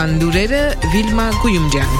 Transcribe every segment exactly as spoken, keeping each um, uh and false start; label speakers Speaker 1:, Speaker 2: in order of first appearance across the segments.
Speaker 1: Օրվան լուրերը Վիլմա Գույումջյան։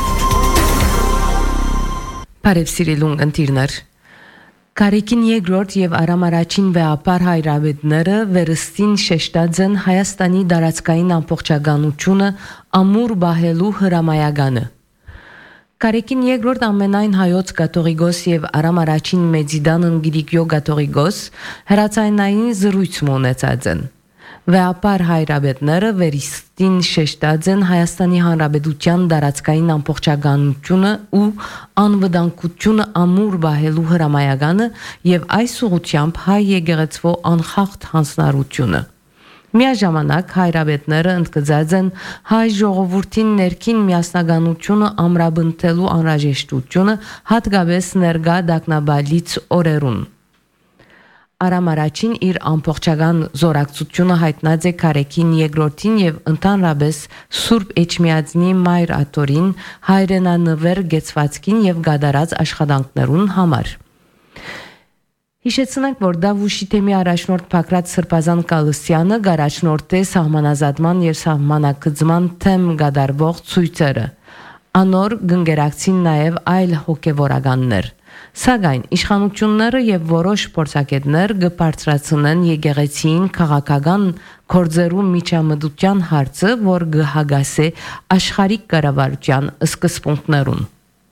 Speaker 2: Բարև սիրելի ընկերներ։ Կարեկին երկրորդ եւ Արամ առաջին վեապար հայրավետները վերստին շեշտած են Հայաստանի դարածքային ամբողջականությունը ամուր բահելու հրամայականը։ Կարեկին երկրորդ ամենայն հայոց կաթողիկոս եւ Արամ առաջին մեծիդանն Գրիգորիո կաթողիկոս հրացանային զրույց ունեցած են։ Վեապար հայրավետները վերստին շեշտած են Հայաստանի Հանրապետության դարածքային ամբողջականությունը ու անվտանգությունը ամուր բահելու հրամայականը եւ այս ուղղությամբ հայ եկեղեցվո անխախտ հանձնառությունը։ Միաժամանակ հայրավետները ընդգծած են հայ ժողովրդին ներքին միասնականությունը ամրապնդելու անհրաժեշտությունը հատկապես ներկա դակնաբալից օրերուն։ Արամ առաջին իր ամբողջական զորակցությունը հայտնած է Կարեկին երկրորդին եւ ընդհանրապես Սուրբ Էջմիածնի Մայր Աթորին հայրենանվեր գեցվածքին եւ գադարած աշխատանքներուն համար։ Հիշեցնենք, որ Դավուշի թեմի առաջնորդ Փակրատ Սրբազան Կալստյանը գարաչնորդ է սահմանազատման եւ սահմանակցման թեմ գադարվող ցույցերը։ Անոր գնգերակցին նաեւ այլ հոգեվորականներ։ Սակայն իշխանությունները եւ որոշ փորձագետներ կբարձրացնեն եկեղեցին քաղաքական կորձերու միջամտության հարցը, որ կհագասե աշխարհիկ կառավարության սկզբունքներուն։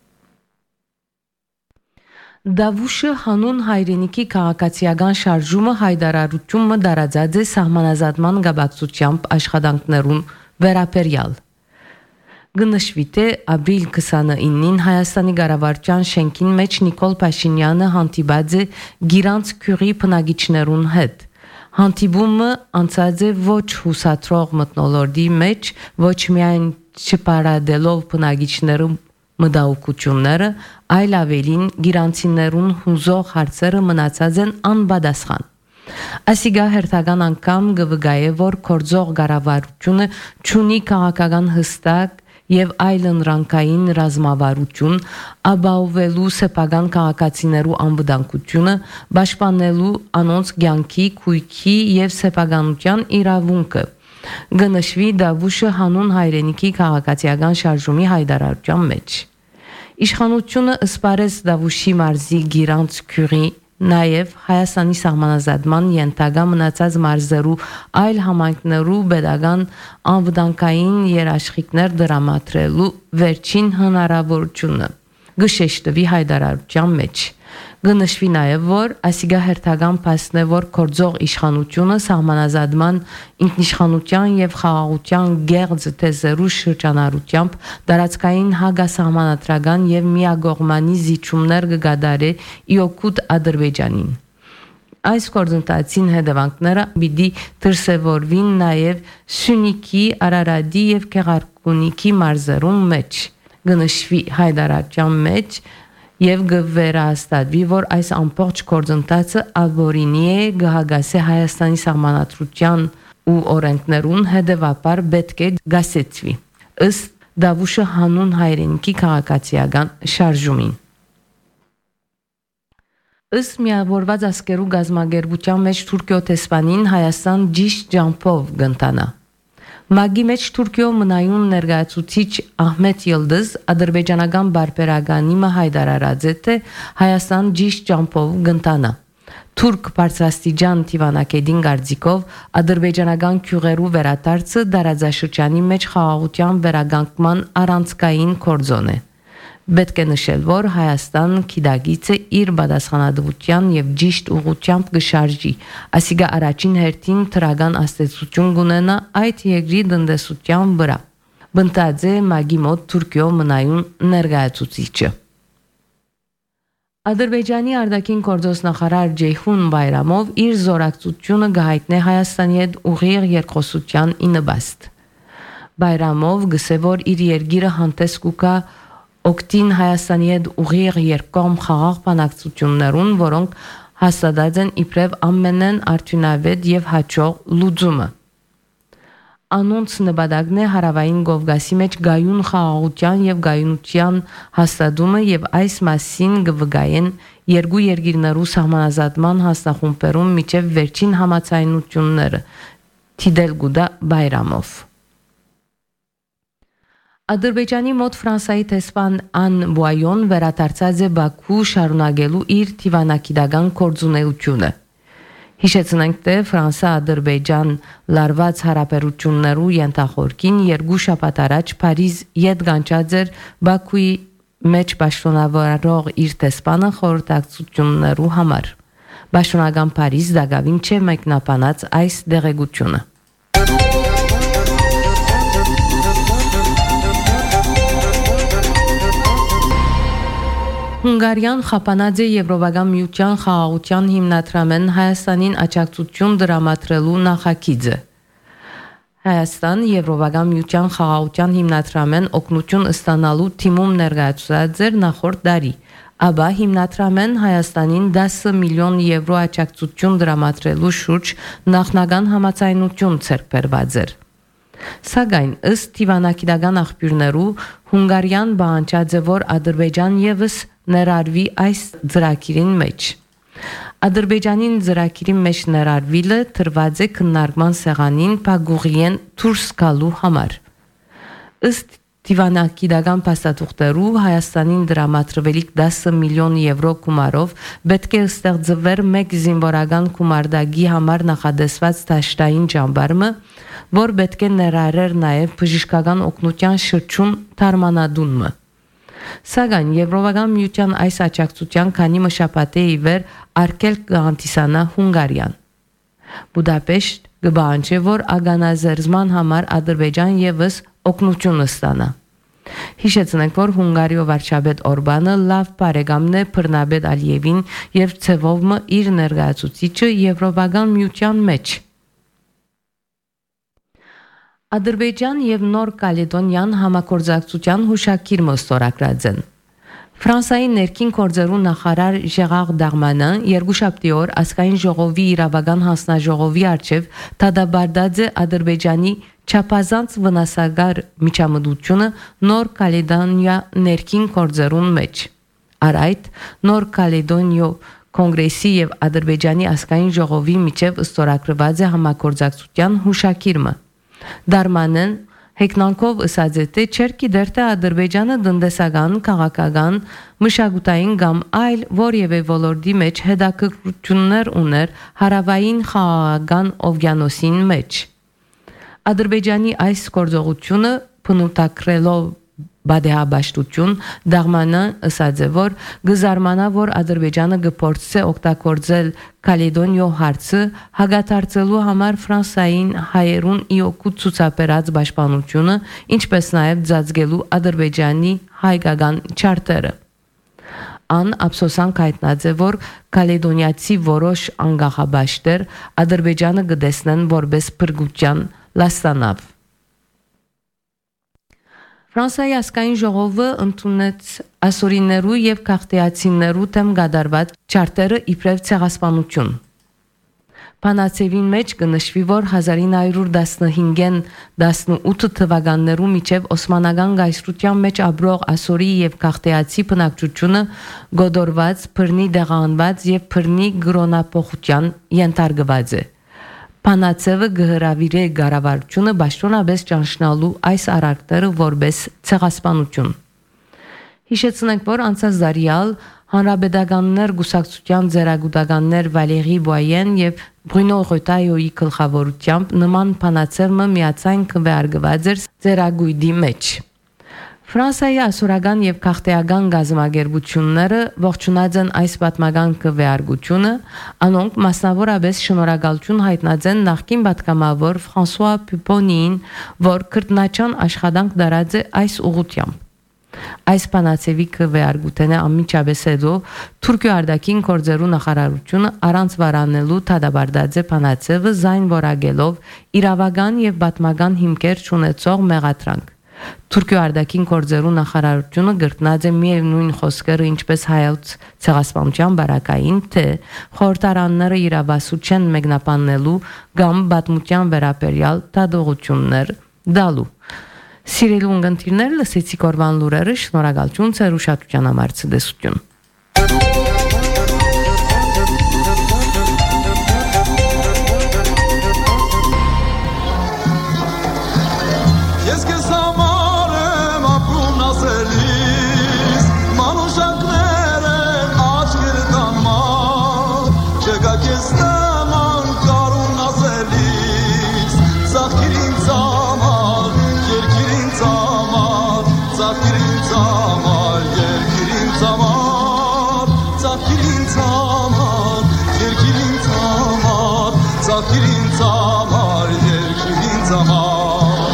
Speaker 2: Դավուշը հանուն հայրենիքի քաղաքացիական շարժումը հայտարարությունը դարաձած է սահմանազատման գաբակցությամբ աշխատանքներուն վերաբերյալ։ Գնշվի թե ապրիլ քսանինին Հայաստանի կառավարության շենքին մեջ Նիկոլ Փաշինյանը հանդիպած է գիրանց քյուրի բնակիչներուն հետ։ Հանդիպումը անցած է ոչ հուսատրող մթնոլորտի մեջ, ոչ միայն չպարադելով բնակիչներու մտահոգությունները, այլ ավելին գիրանցիներուն հուզող հարցերը մնացած են անպատասխան։ Ասիգա հերթական անգամ գվգայե, որ կորձող կառավարությունը չունի քաղաքական հստակ եւ այլն ռանկային ռազմավարություն, ապահովելու սեփական քաղաքացիներու անվտանգությունը, պաշտպանելու անոնց կյանքի, քույքի եւ սեփականության իրավունքը։ Գնշվի Դավուշը հանուն հայրենիքի քաղաքացիական շարժումի հայտարարության մեջ։ Իշխանությունը ըսպարես Դավուշի մարզի գիրանց քյուրի Նաև Հայաստանի սահմանազատման ենթակա մնացած մարզերու այլ համայնքներու pedagogan անվտանգային երաշխիքներ դրամատրելու վերջին հնարավորությունը գշեշտվի հայտարարության մեջ։ Գնշվի նաև, որ ասիգա հերթական փաստն է, որ կորձող իշխանությունը սահմանազատման ինքնիշխանության եւ խաղաղության գեղձ թեզերու շրջանառությամբ դարածքային հագասահմանադրական եւ միագողմանի զիջումներ կգադարի իօկուտ Ադրբեջանին։ Այս գործընթացին հետևանքները պիտի դրսևորվին նաև Սյունիքի, Արարատի եւ Գեղարքունիքի մարզերում մեջ։ Գնշվի հայտարարության մեջ Եվ գվերահաստատվի, որ այս ամբողջ գործընթացը ալբորինի է գահագասե Հայաստանի սահմանադրության ու օրենքներուն հետևաբար պետք է գասեցվի, ըստ Դավուշը հանուն հայրենիքի քաղաքացիական շարժումին։ Ըստ միավորված ասկերու գազագերբության մեջ Թուրքիո տեսփանին Հայաստան ճիշտ ջամփով գընտանա։ Մագի մեջ Թուրքիո մնայուն ներկայացուցիչ Ահմեդ Յիլդիզ ադրբեջանական բարբերականիմը հայտարարած է, թե Հայաստան ճիշտ ջամփով գընտանա։ Թուրք բարձրաստիճան դիվանագետին գարձիկով ադրբեջանական քյուղերու վերադարձը դարաձաշրջանի մեջ խաղաղության վերագանքման առանցքային կորձոն է։ Պետք է նշել, որ Հայաստան քիդագից է իր բադասխանատվության եւ ճիշտ ուղղությամբ գշարժի, ասիգա առաջին հերթին թրագան աստեցություն գունենա այդ երկրի տնտեսության վրա։ Բնտած է մագի մոտ Թուրքիո մնայուն ներկայացուցիչը։ Ադրբեջանի արտաքին գործոստ նախարար Ջեյխուն Բայրամով իր զորակցությունը գահիտնե Հայաստանի հետ ուղիղ երկխոսության իննբաստ։ Բայրամով գսե, որ իր երկիրը հանդես կուկա Օկտին Հայաստանի հետ ուղիղ երկկողմ խաղաղ բանակցություններուն, որոնք հաստատած են իբրև ամենեն արդյունավետ եւ հաջող լուծումը։ Անոնց նպատակն է հարավային Կովկասի մեջ գայուն խաղաղության եւ գայունության հաստատումը եւ այս մասին կվգայեն երկու երկիրներու սահմանազատման հաստախումբերում միջև վերջին համաձայնությունները Թիդել Գուդա Բայրամով։ Ադրբեջանի մոտ Ֆրանսայի տեսփան Ան Բուայոն վերադարձած է Բաքու շարունակելու իր թիվանակիդական գործունեությունը։ Հիշեցնենք, թե Ֆրանսա-Ադրբեջան լարված հարաբերություններու ենթախորքին երկու շաբաթ առաջ Փարիզ յետ գանչած էր Բաքուի մեջ պաշտոնավարող իր տեսփանը խորհրդակցություններու համար։ Պաշտոնական Փարիզ դակավին չէ մեկնաբանած այս դեղեցությունը։ Հունգարիան խափանած է Եվրոպական միության խաղաղության հիմնադրամեն Հայաստանին աջակցություն դրամատրելու նախագիծը։ Հայաստան Եվրոպական միության խաղաղության հիմնադրամեն օգնություն ստանալու թիմում ներկայացած էր նախորդ տարի, ապա հիմնադրամեն Հայաստանին դեսը միլիոն եվրո աջակցություն դրամատրելու շուրջ նախնական համաձայնություն ձեռք բերված էր։ Սակայն ըստ թիվանակիդական աղբյուրներու Հունգարիան բանջած է, որ Ադրբեջան եւս ներառվի այս ծրագիրին մեջ։ Ադրբեջանին ծրագիրի մեջ ներառվելը տրված է քննարկման սեղանին Փագուղիեն դուրս գալու համար։ Ըստ թիվանակիդական փաստաթուղթերու Հայաստանին դրամատրվելիք դեսը միլիոն եվրո գումարով պետք է ստեղծվեր մեկ զինվորական գումարտակի համար նախադեсված դաշտային ճամբարը, որ պետք է ներառեր նաև բժշկական օգնության շրջում թարմանադունը։ Սակայն Եվրոպական միության այս աջակցության քանի մշապատե ի վեր արկելք կհանդիսանա Հունգարիան։ Բուդապեշտ կբանջի, որ ագանազերծման համար Ադրբեջան եւս օգնություն ստանա։ Հիշեցնենք, որ Հունգարիո վարչապետ Օրբանը լավ բարեկամն է Բռնաբեդ Ալիևին եւ Ցևովը իր ներկայացուցիչը Եվրոպական միության մեջ։ Ադրբեջան եւ Նոր Կալեդոնիան համագործակցության հուշագիր մոստորագրած են։ Ֆրանսայի ներքին գործերու նախարար Ժերար Դարմանին երկուշաբթի օր ազգային ժողովի իրավական հանձնաժողովի արչեւ դադարեցրած է Ադրբեջանի չափազանց վնասակար միջամտությունը Նոր Կալեդոնիա ներքին գործերուն մեջ։ Արայդ Նոր Կալեդոնիո կոնգրեսի եւ Ադրբեջանի ազգային ժողովի միջև ստորագրված է համագործակցության հուշագիրը։ Դարմանեն հեքնանքով ըսած է, թե չերքի դերտե Ադրբեջանը տնտեսական, քաղաքական, մշակութային կամ այլ որևէ ոլորտի մեջ հետաքրքրություններ ուներ հարավային խաղաղական օվկիանոսին մեջ։ Ադրբեջանի այս գործողությունը փնուտակրելով բադեհաբաշտություն Դարմանին ըսած է, որ գզարմանա, որ Ադրբեջանը կփորձի օգտագործել Կալեդոնիո հարցը հագաթարցելու համար Ֆրանսային հայերուն իօկու ցուցաբերած պաշտպանությունը, ինչպես նաև ծածկելու Ադրբեջանի հայկական չարտերը։ Ան ափսոսանք հայտնած է, որ Կալեդոնիացի որոշ անկախաբաշտեր Ադրբեջանը կտեսնեն որպես փրկության լաստանավ։ Ֆրանսիայի ազգային ժողովը ընդունեց ասորիներու եւ քաղաքացիներու դեմ կատարված չարտերը իբրև ցեղասպանություն։ Փանացեվին մեջ կնշվի, որ հազար ինը հարյուր տասնհինգեն տասնութ թվականներու միջև Օսմանական գայսրության մեջ ապրող ասորի եւ քաղաքացի բնակչությունը գոդորված, բռնի դեղանված եւ բռնի գրոնապողության ենթարկված է։ Փանացևը գհրավիրե գարավարությունը պաշտոնապես ճանչնալու այս արարքները որպես ցեղասպանություն։ Հիշեցնենք, որ անցած դարյալ հանրապետականներ գուսակցության ձեռագուտականներ Վալերի Բոյեն եւ Բրունո Ռոտայոյի գլխավորությամբ նման փանացևը միացան քվեարկված էր ձեռագույդի մեջ։ Ֆրանսիայի ասորական եւ քաղաքական գազམ་ագերբությունները ողջունած են այս պատմական քվեարկությունը, անոնք մասնավորապես շնորհակալություն հայտնած են նախկին պատգամավոր Ֆրանսուଆ Պուպոնին, որ քրտնաչան աշխատանք դարած է այս ուղղությամբ։ Այս բանացեվի քվեարկութենը ամիջապես հետո Թուրքիո արտաքին գործերու նախարարությունը առանց վարանելու դադարեցրած է բանացեվը զայն որակելով իրավական եւ պատմական հիմքեր ունեցող մեղադրանք։ Թուրքիո արտաքին գործերու նախարարությունը գրտնած է միևնույն խոսքերը ինչպես հայոց ցեղասպանության բարակային, թե խորհրդարանները իրավասու չեն մեկնաբանելու կամ պատմության վերաբերյալ դատողություններ դալու։ Սիրելի ունգընտիրներ, լսեցիք օրվան լուրերը, շնորհակալություն ձեր ուշադրության համար, ցտեսություն։
Speaker 3: Yes, que համար, երկիր ինձ համար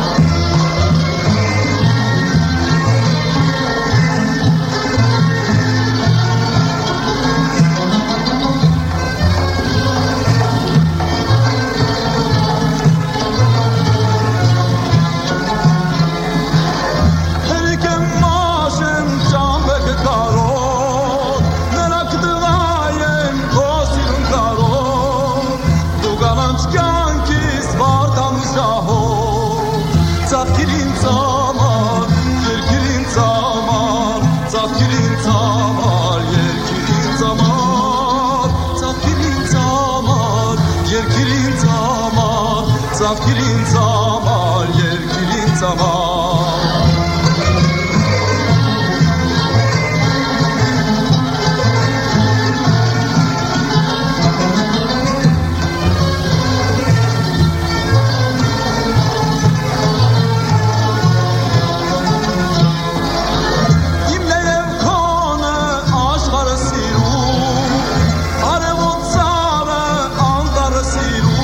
Speaker 3: Zafkirin zamar, yerkirin zamar İmleyev kanı aşkarı siru Arevot zare andarı siru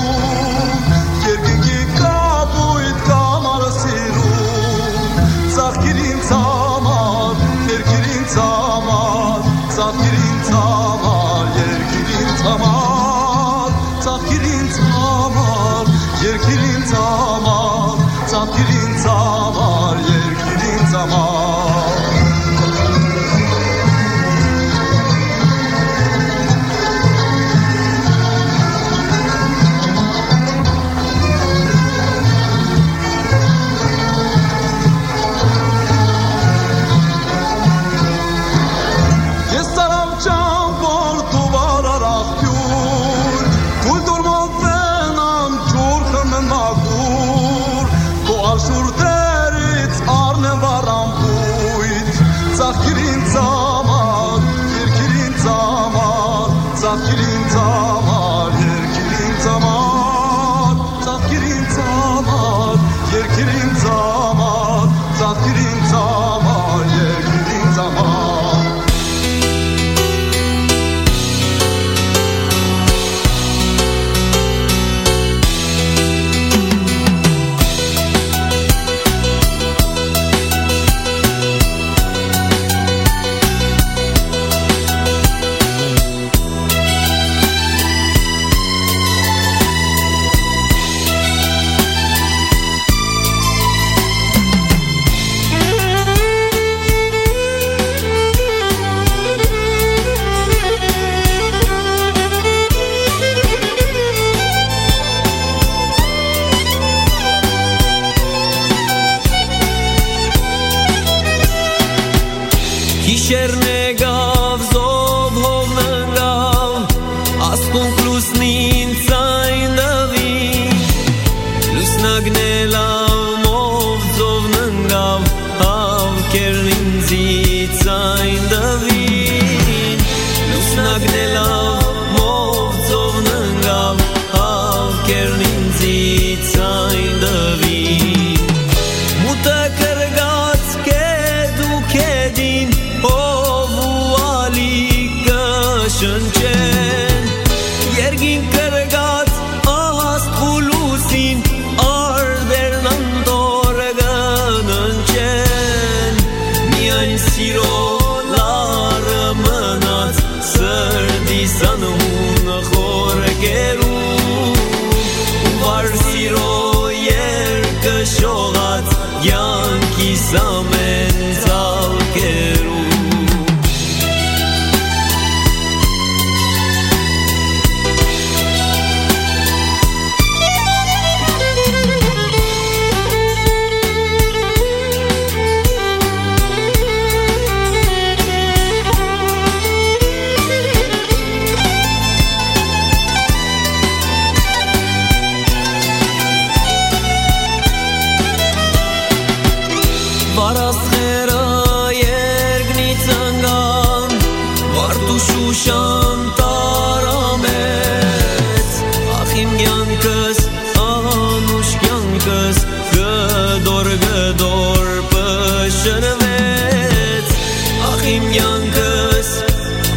Speaker 3: Zafkirin zamar, yerkirin zamar Zafkirin zamar, yerkirin zamar Zafkirin zamar, yerkirin zamar Zafkirin zamar, yerkirin zamar Zafkirin zamar, yerkirin zamar Zafkirin zamar, yerkirin zamar Zafkirin zamar, yerkirin zamar Zafkirin zamar, yerkirin zamar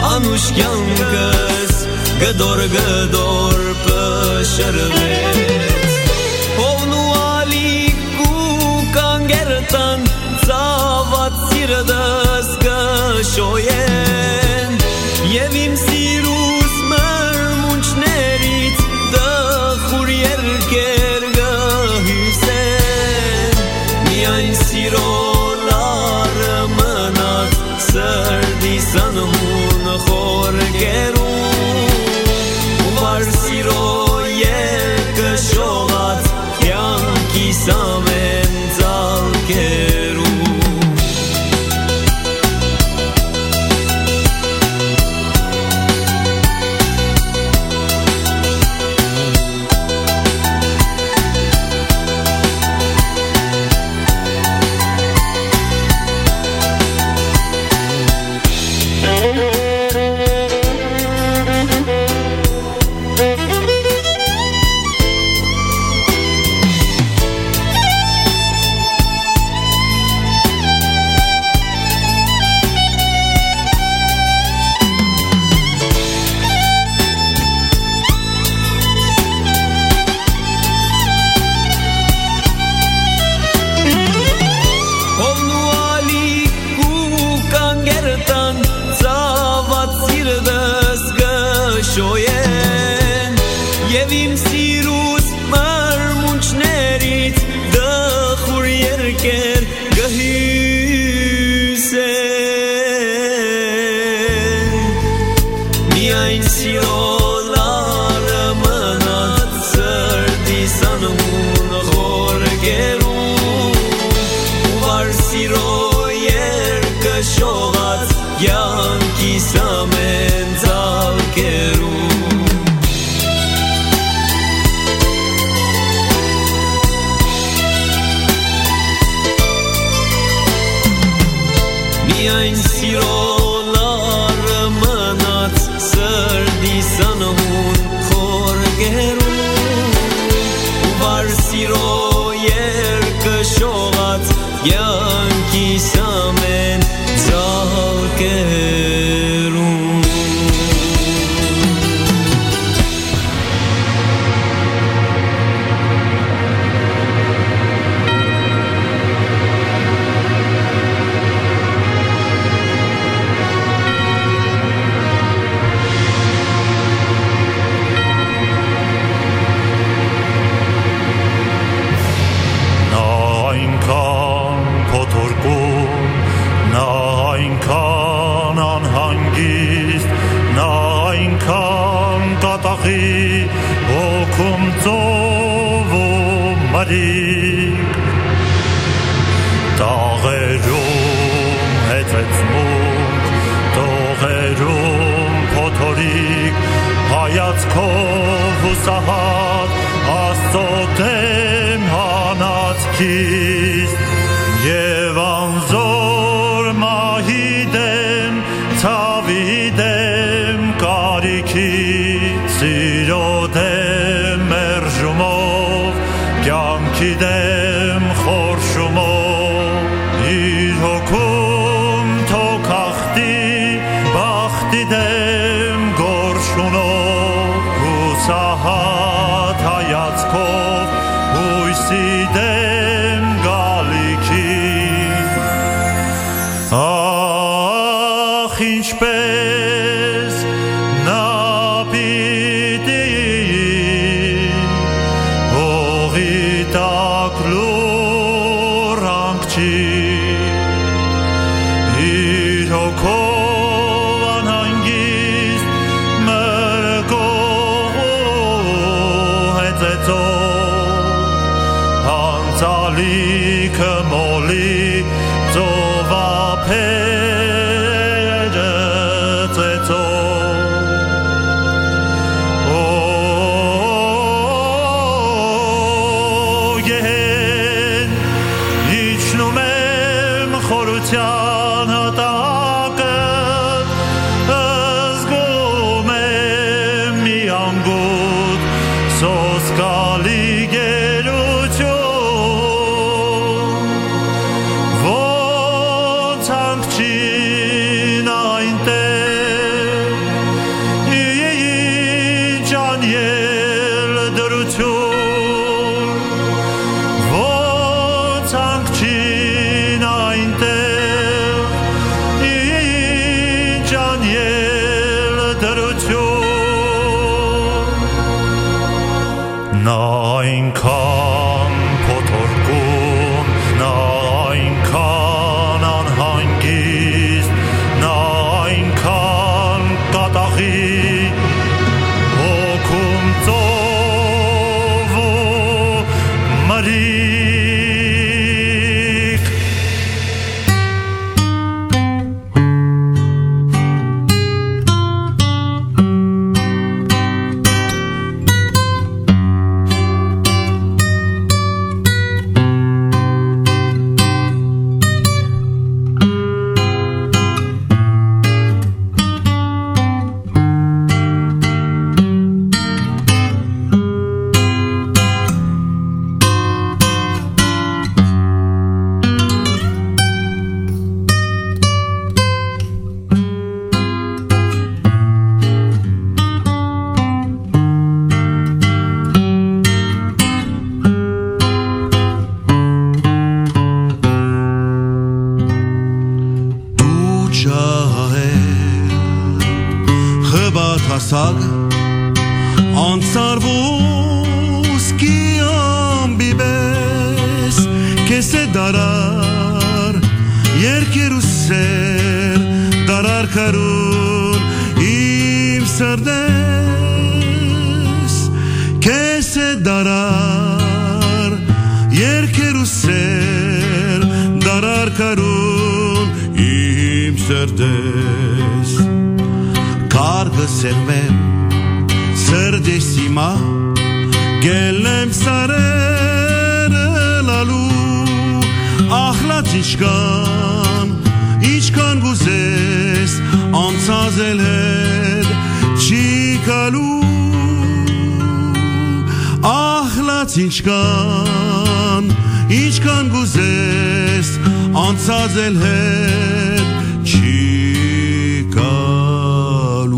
Speaker 4: Anushkyan kas gador gador pasharve ker gëhyse Miajn sirollarë më natë sërti sa në unë horgeru U varë sirojer këshohat janë kisa me nëzalkeru Miajn sirollarë më natë sërdi sa në unë horgeru U varë sirojer këshohat janë kisa me nëzalkeru Տաղերում հեծեցմունք, տողերում փոթորիկ, հայացքով հուսահատ, Աստծո դեմ հանածքից, և անզոր մահի դեմ, ցավի դեմ, կարիքի, սիրո դեմ մերժումով, կյանքի դեմ խորշումով, իր հոգում թոքախտի, բախտի դեմ գորշունով, հուսահատ հայացքով, հույսի դեմ գալիքի, ախ ինչպես նա պիտի Իր հոգով անհանգիստ մրգող հեծեցող հանցալիքը մոլի ծովափերը ծեծող Օ գեհեն իջնում եմ խորության հատակը զգում եմ մի անգութ սոսկալի գերություն ոնց հանգչին այնտեղ ինչ անյել դրություն ոնց հանգչին այնտեղ ինչ անյել դրություն Նա այնքան փոթորկում, նա այնքան անհանգիստ, նա այնքան կատաղի, հոգում ծով ու մրիկ
Speaker 3: քեզ է դարար երկեր ու սեր դարար քարուն իմ սրտես քեզ է դարար երկեր ու սեր դարար քարուն իմ սրտես Կարգը սերմեմ սրտես իմա գելեմ սարերը լալու ախլած ինչքան ինչքան գուզես անցազել հետ չի կալու ախլած ինչքան ինչքան գուզես անցազել հետ չի կալու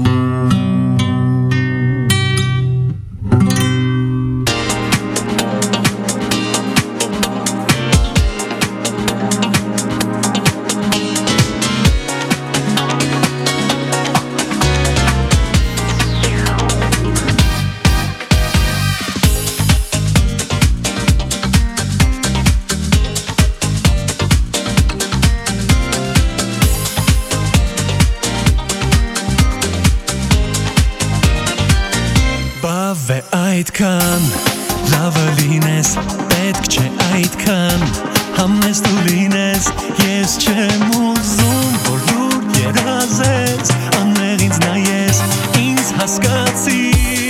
Speaker 5: այդքան լավը լինես պետք չէ այդքան համես դու լինես ես չեմ ուզում որ դու երազես անմեղ ինձ նայես ինձ հասկացի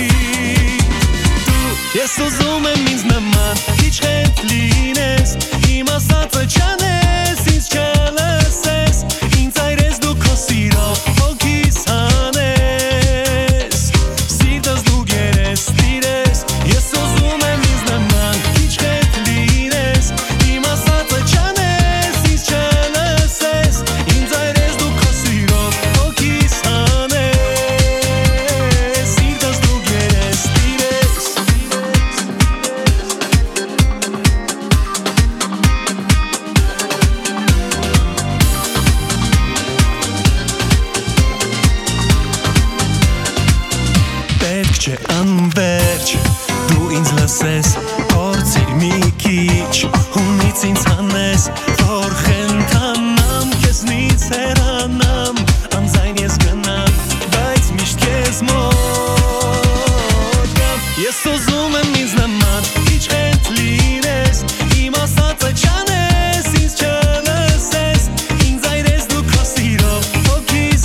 Speaker 5: դու ես ուզում եմ ինձ նման քիչ հետ լինես իմ ասածը չանես ինձ չլսես ինձ այրես դու քո սիրով հոգիս հանես սիրտս դու գերես անվերջ դու ինձ լսես փորձիր մի քիչ հունից ինձ հանես որ խենթանամ քեզնից հեռանամ անձայն ես գնամ բայց միշտ քեզ մոտ գամ ես ուզում եմ ինձ նման քիչ հետ լինես իմ ասածը չանես ինձ չլսես ինձ այրես դու քո սիրով հոգիս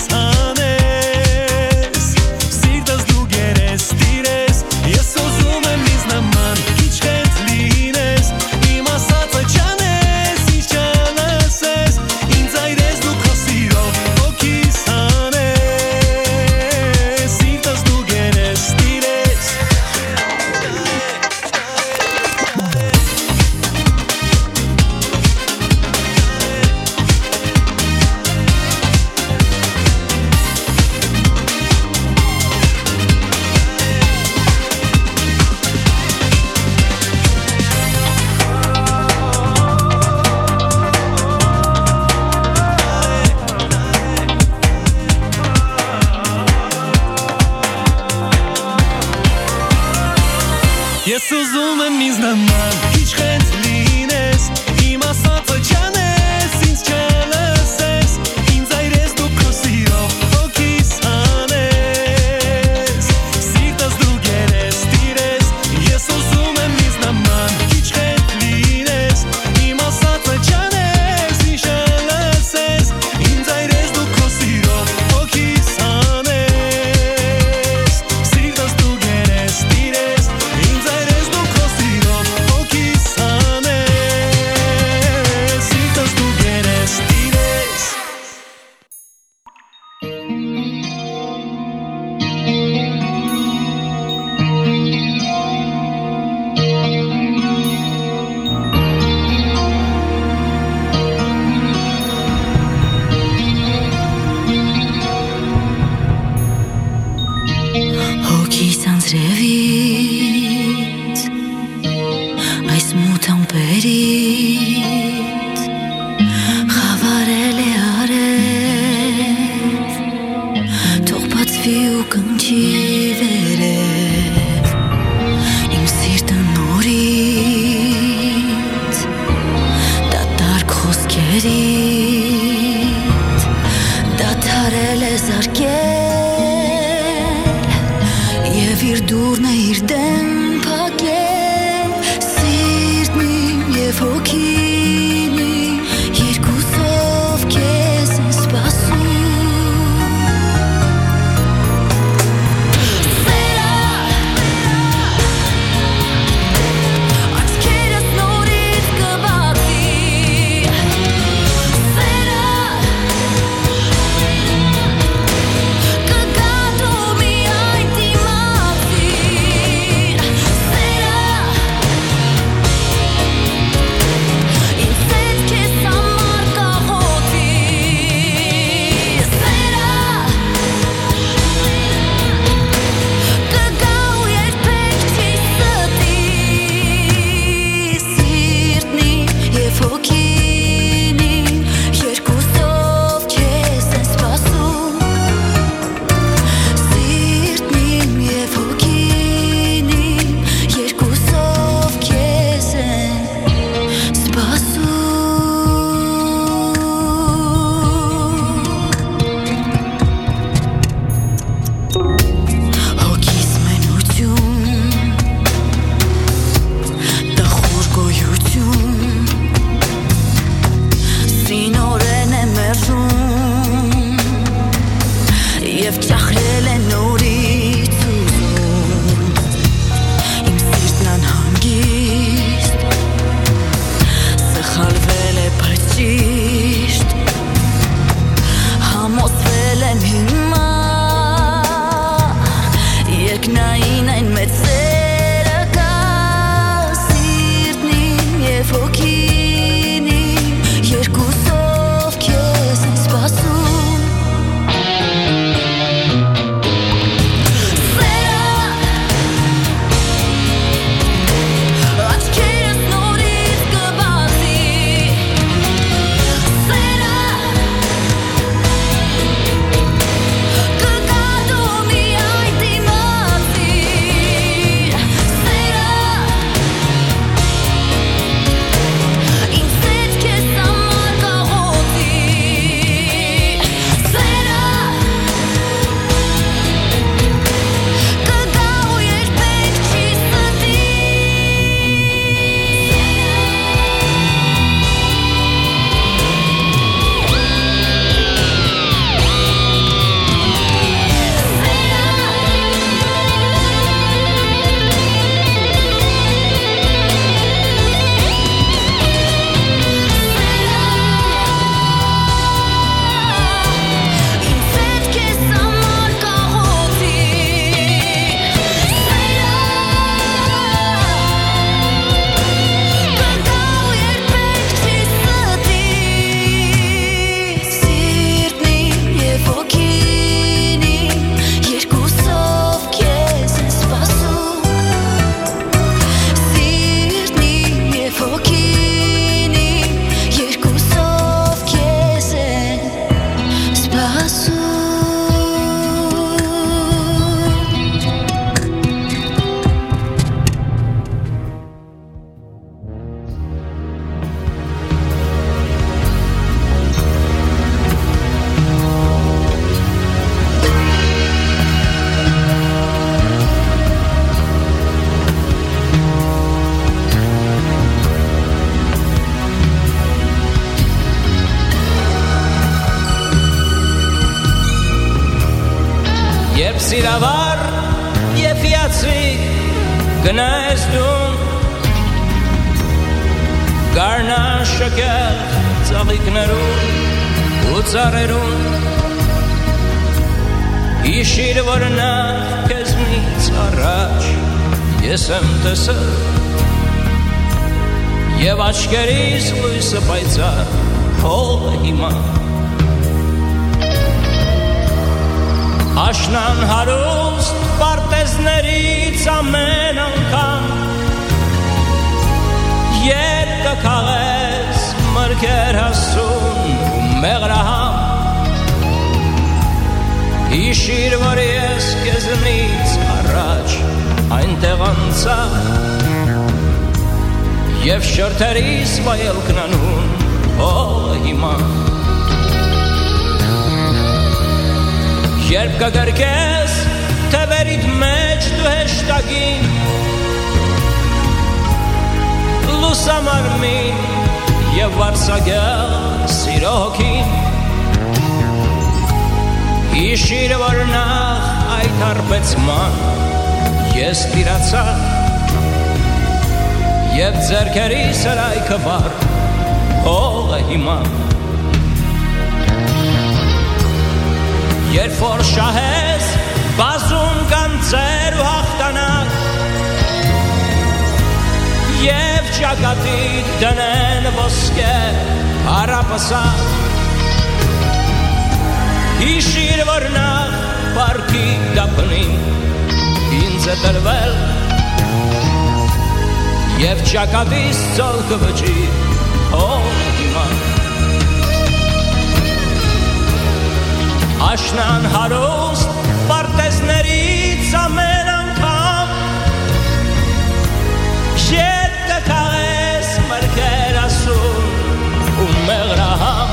Speaker 5: հանես սիրտս դու գերես Ես ուզում եմ ինձ նման քիչ հետ լինես իմ ասածը չանես ինձ չլսես ինձ այրես դու քո սիրով հոգիս հանես սիրտս դու գերես տիրես Ես ուզում եմ ինձ նման քիչ հետ լինես իմ ասածը չանես ինձ չլսես ինձ այրես դու քո սիրով հոգիս հանես սիրտս դու գերես տիրես ես ուզում եմ ինձ նման քիչ հետ լինես իմ ասածը չանես ինձ չլսես ինձ այրես դու քո սիրով հոգիս հանես սիրտս դու գերես տիրես ինձ այրես դու քո սիրով հոգիս հանես սիրտս դու գերես տիրես
Speaker 6: Հոգիս անձրևից այս մութ ամպերից խավարել է արև թող բացվի ու կնչի վերև իմ սիրտը նորից զարկել Եվ իր դուրն է իր դեմ փակել Սիրտն իմ և հոգին իմ երկուսով քեզ են սպասում
Speaker 7: Սիրավար և հիացրիկ գնայես դուն Գարնան շկել ծաղիկներուն ու ծառերուն Իշիր որ նա կեզնից առաջ ես եմ տեսել Եվ աչքերիս լույսը պայծառ հող է հիմա Աշնան հարուստ պարտեզներից ամեն անգամ Ետ կքաղես մրկեր հասուն ու մեղրահամ Իշիր որ ես կեզնից առաջ այնտեղ անցա Եվ շրթերիս վայելքն անուն հող հիմա Երբ կգրկես թևերիդ մեջ դու հեշտագին լուսամարմին և վարսագեղ սիրո հոգին Իշիր որ նախ այդ հարբեցման ես տիրացա և ձերքերիս հրայքը վար հողը հիմա Երբ որ շահես բազում կանցեր ու հաղթանակ Եվ ճակատիդ դնեն ոսկե հարապսակ Հիշիր որ նախ պարքի դապնին ինձ է տրվել Եվ ճակատիս ծոլքը վճի հող հիմա Աշնան հարուստ պարտեզներից ամեն անգամ Ետ կքաղես մրկեր ասուն ու մեղրահամ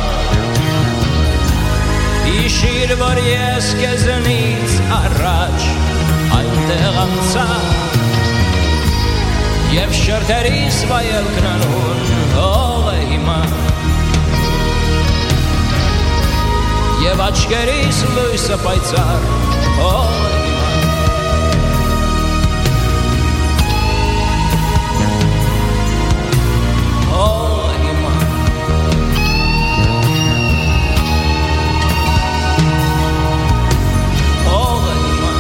Speaker 7: Իշիր որ ես կեզնից առաջ այնտեղ անցա Եվ շրթերիս վայելքն անուն հող է հիմա Եվ աչկերիս լույսը պայծար հող է հիմա Հող է հիմա Հող է հիմա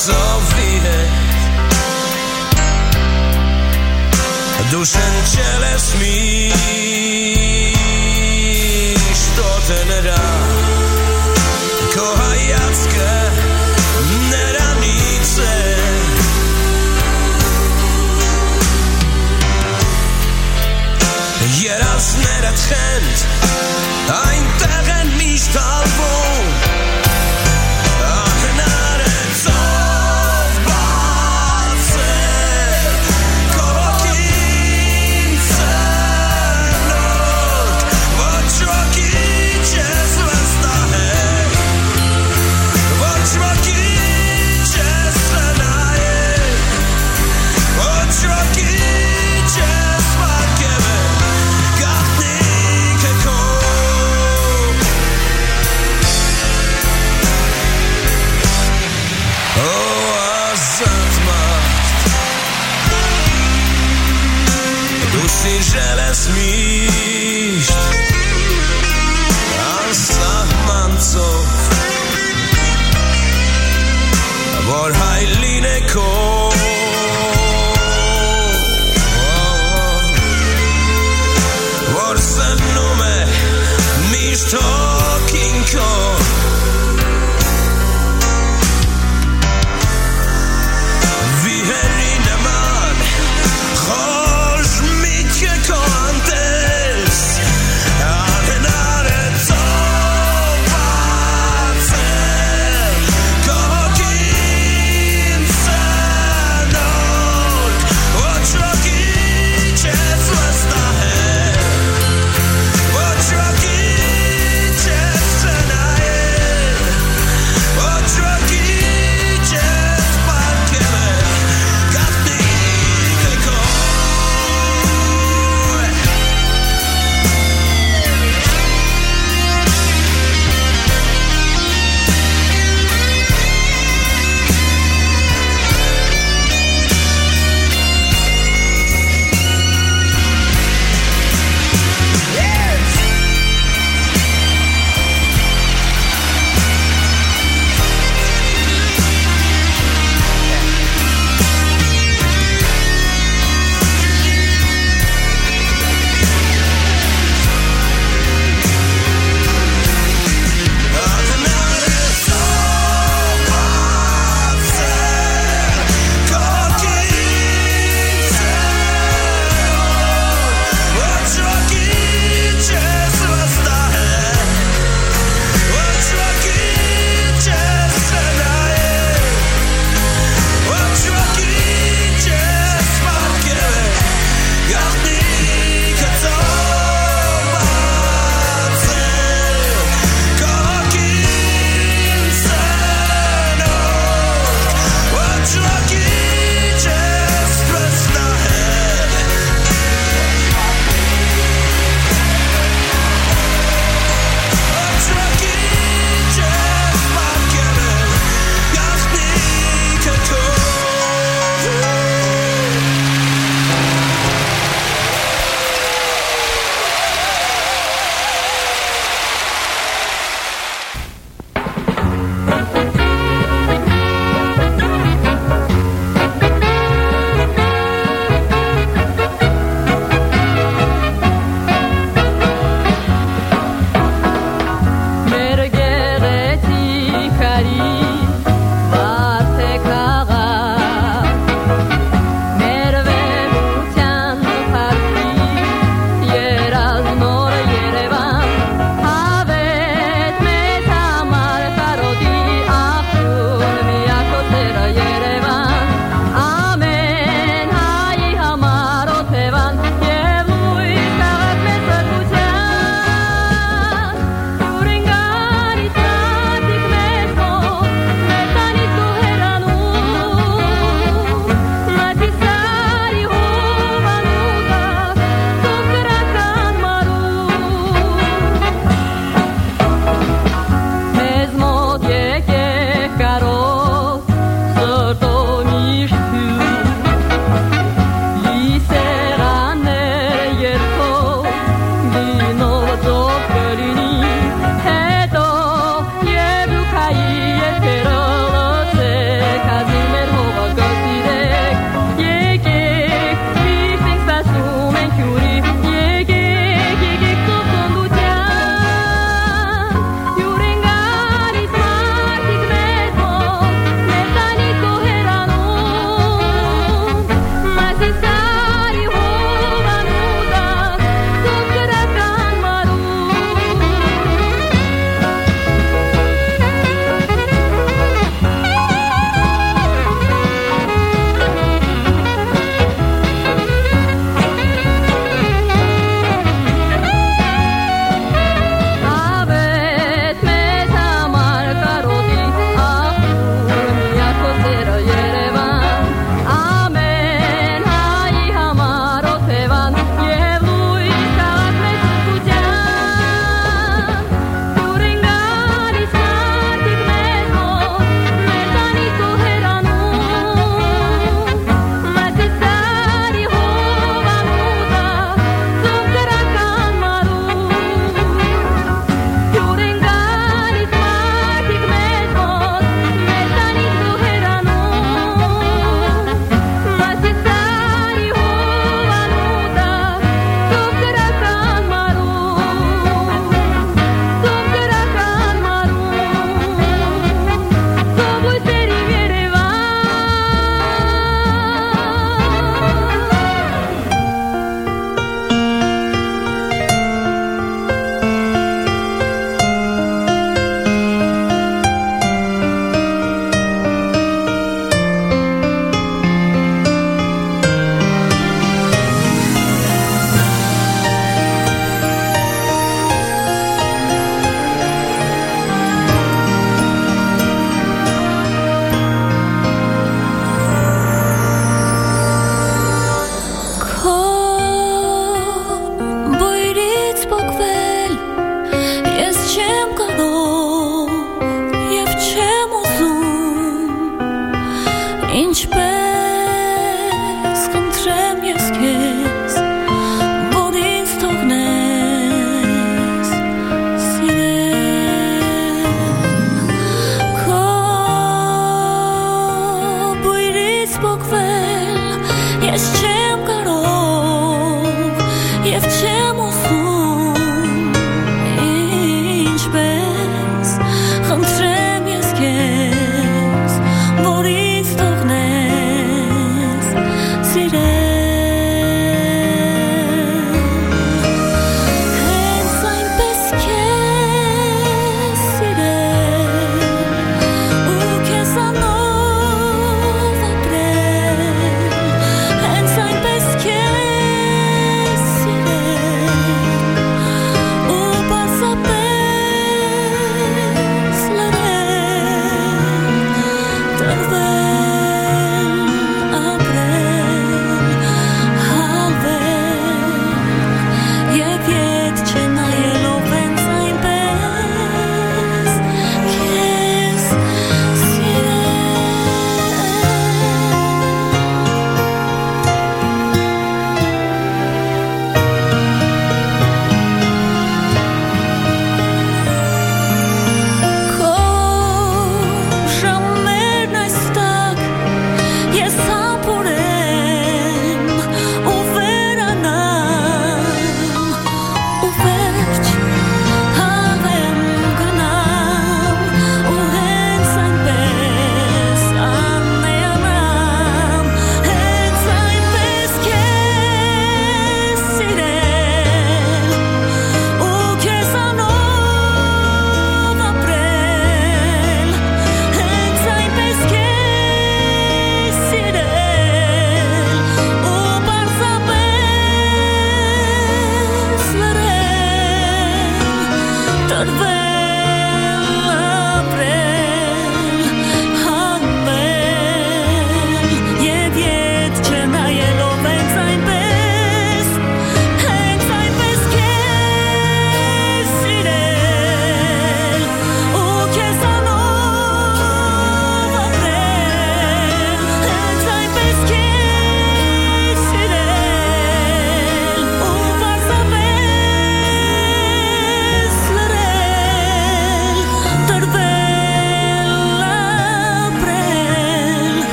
Speaker 5: ծովի Դուշեն չելես միշտ նրա Քո հայացքը նրանից է Երազներդ խենդ այնտեղ են միշտ ալվում Ահնարը ծով բաց է Քո հոգին ծնոր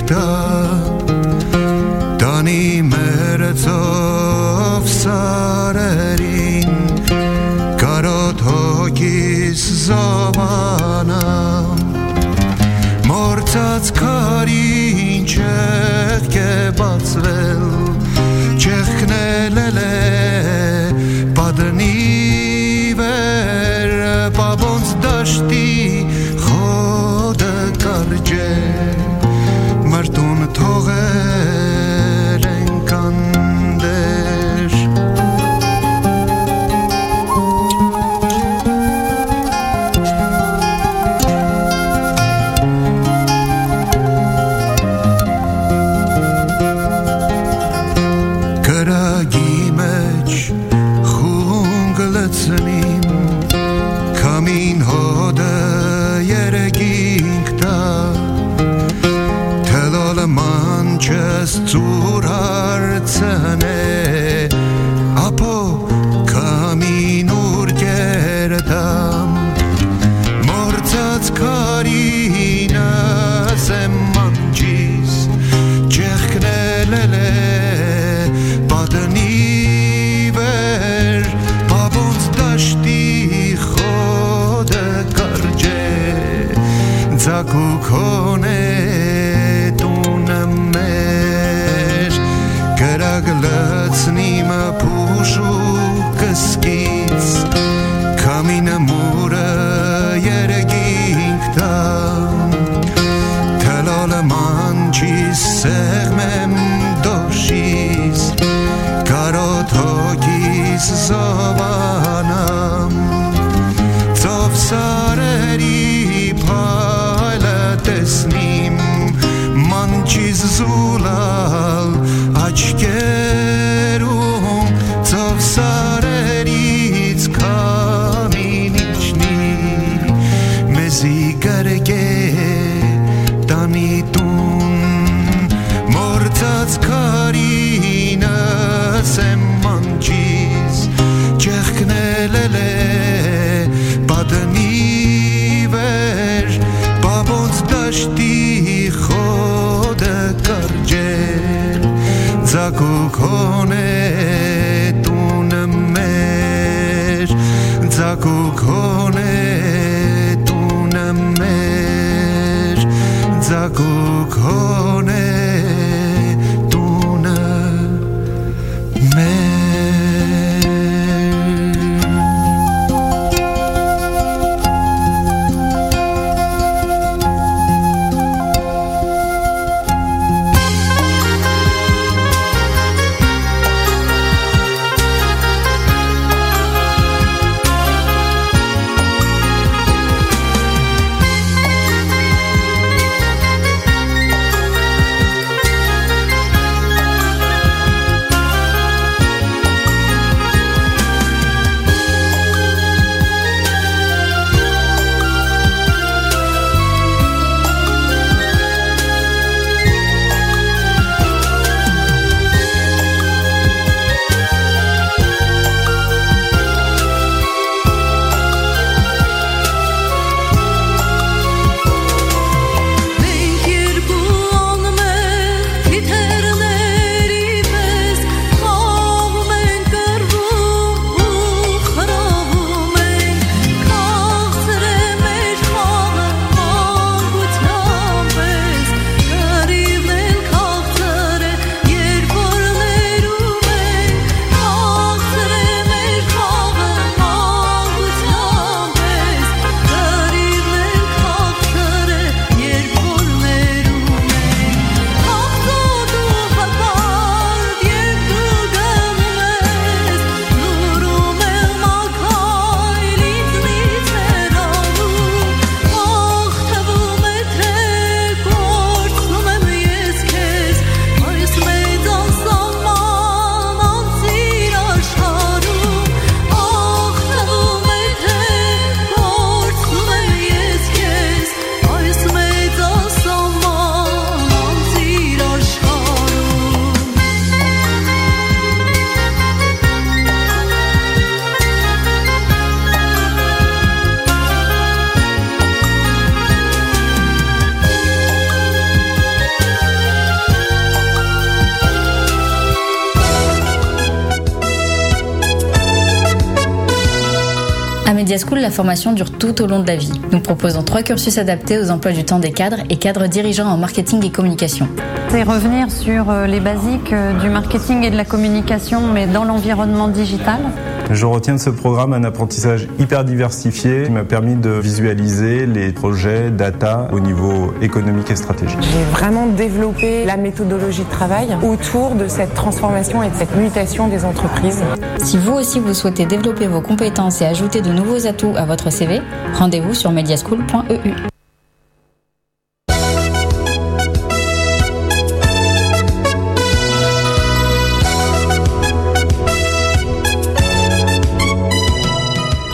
Speaker 8: da Dani meretsov sarerin Karot hogis zavanam Mortsած քարին չեղ կբացվել չեղքնել է պատնի վեր պաբոնց դաշտի խոդը կարջե մրտուն թողել են կանդեր Քամին հոդը երեգինք դա Թելոլը մանչս ծուր հարցնե Ապո քամին ուր գերդամ Մորցած քարինս եմ մանջիս Չեղքնել է պատնի վեր Պաբոնց դաշտի Ձակուքոն է տունը մեր Գրագլծնիմ պուշու կսկից Քամինը մուրը երեգինք տամ Թելոլը մանջիս սեղմեմ դոշիս Կարոտ հոգիս զովանամ Ծով սարերի տեսնիմ մանչիս զուլալ աչկերում ծով սարերից քամին իջնի մեզի գարգե տանի տուն մորցած քարինս եմ մանչիս չեղքնել է պատնի Դաշտի խոդը կարջեր Ձակուքոն է տունը մեր Ձակուքոն է տունը մեր Ձակուքոն է տունը մեր
Speaker 9: À Media School, la formation dure tout au long de la vie. Nous proposons trois cursus adaptés aux emplois du temps des cadres et cadres dirigeants en marketing et communication.
Speaker 10: C'est revenir sur les basiques du marketing et de la communication, mais dans l'environnement digital.
Speaker 11: Je retiens de ce programme un apprentissage hyper diversifié qui m'a permis de visualiser les projets data au niveau économique et stratégique.
Speaker 12: J'ai vraiment développé la méthodologie de travail autour de cette transformation et de cette mutation des entreprises.
Speaker 9: Si vous aussi vous souhaitez développer vos compétences et ajouter de nouveaux atouts à votre C V, rendez-vous sur mediaschool point e u.